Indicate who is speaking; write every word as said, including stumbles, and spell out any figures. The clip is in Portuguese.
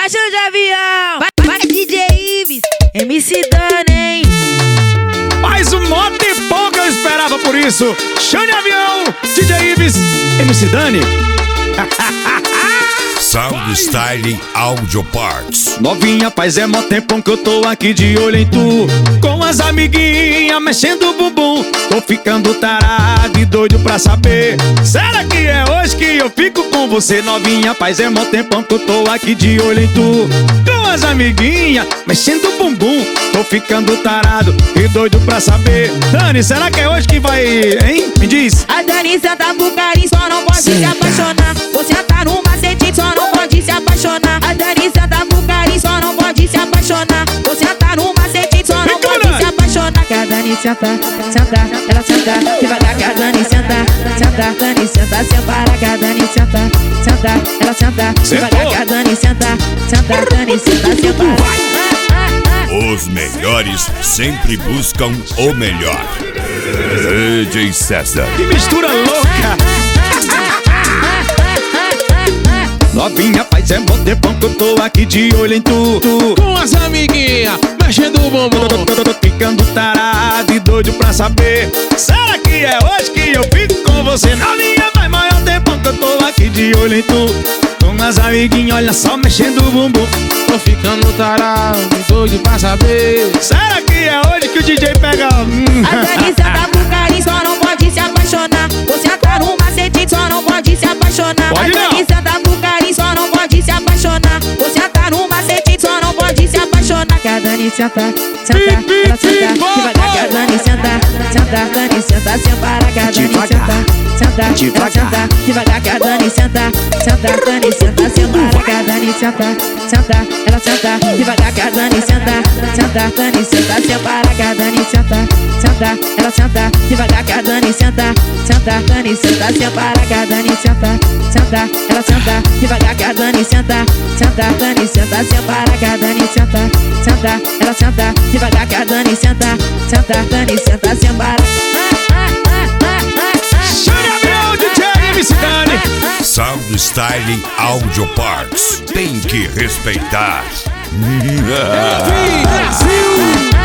Speaker 1: Baixa de avião, vai, vai D J Ives, M C Dani.
Speaker 2: Mais um moto e pouco eu esperava por isso. Chame avião, D J Ives, M C Dani.
Speaker 3: Sound Styling Audio Parts.
Speaker 2: Novinha, faz é mó tempão que eu tô aqui de olho em tu, com as amiguinhas mexendo o bumbum. Tô ficando tarado e doido pra saber, será que é hoje que eu fico com você? Novinha, faz é mó tempão que eu tô aqui de olho em tu, com as amiguinhas mexendo o bumbum. Tô ficando tarado e doido pra saber, Dani, será que é hoje que vai, hein? Me diz.
Speaker 1: A Dani senta pro carinho, só não pode se apaixonar. Você tá no macete, só não pode se apaixonar. A Dani senta pro carinho, só não pode se apaixonar. Você tá no macete, só não pode se apaixonar. Que a Dani senta, senta, ela senta devagar. Que a Dani senta, senta, Dani senta, separa. Que a Dani senta, senta, ela senta devagar. Que a Dani senta, senta, Dani senta, separa.
Speaker 3: Os melhores sempre buscam o melhor. D J César.
Speaker 2: Que mistura louca! Novinha, faz é mó tempão que eu tô aqui de olho em tu, tu.
Speaker 4: Com as amiguinhas mexendo o bumbum.
Speaker 2: Tô, tô, tô, tô ficando tarado e doido pra saber, será que é hoje que eu fico com você? Novinha, faz maior tempão que eu tô aqui de olho em tu, com as amiguinhas, olha só, mexendo o bumbum.
Speaker 4: Tô ficando tarado e doido pra saber,
Speaker 2: será que é hoje que o D J pega? Hum.
Speaker 1: A Dani senta pro carinho, só não pode se apaixonar. Você tá no macete, só não pode se apaixonar.
Speaker 2: Pode
Speaker 1: a Dani senta pro carinho, só não pode se apaixonar. Você tá no macete, só não pode se apaixonar. Que a Dani senta, senta, ela senta devagar. Que a Dani senta, senta, Dani senta, separa. Que a Dani senta, senta, ela senta devagar. Que a Dani senta, senta, Dani senta, separa. Que a Dani senta, senta, ela senta devagar. Que a Dani senta, senta, Dani senta, separa. Que a Dani senta, senta, ela senta devagar. Que a Dani senta, senta, Dani senta, separa. Que a Dani senta, senta, ela senta devagar. Que a Dani senta, senta, Dani senta, separa. Que a Dani senta, senta, ela senta devagar. Que a Dani senta, senta, Dani senta, separa.
Speaker 2: Chame avião, D J M C Dani.
Speaker 3: Sound Styling Audio Parts. Tem que respeitar.
Speaker 4: Brasil!